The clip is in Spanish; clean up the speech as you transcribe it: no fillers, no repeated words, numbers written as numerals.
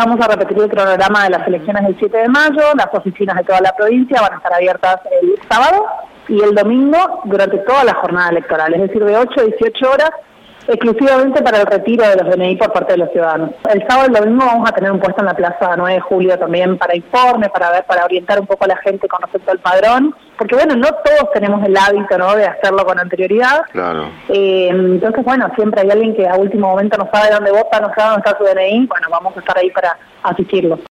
Vamos a repetir el cronograma de las elecciones del 7 de mayo, las oficinas de toda la provincia van a estar abiertas el sábado y el domingo durante toda la jornada electoral, es decir, de 8 a 18 horas, exclusivamente para el retiro de los DNI por parte de los ciudadanos. El sábado y el domingo vamos a tener un puesto en la Plaza 9 de Julio también para informe, para orientar un poco a la gente con respecto al padrón, porque bueno, no todos tenemos el hábito, ¿no?, de hacerlo con anterioridad. Claro. Entonces, bueno, siempre hay alguien que a último momento no sabe dónde vota, no sabe dónde está su DNI, bueno, vamos a estar ahí para asistirlo.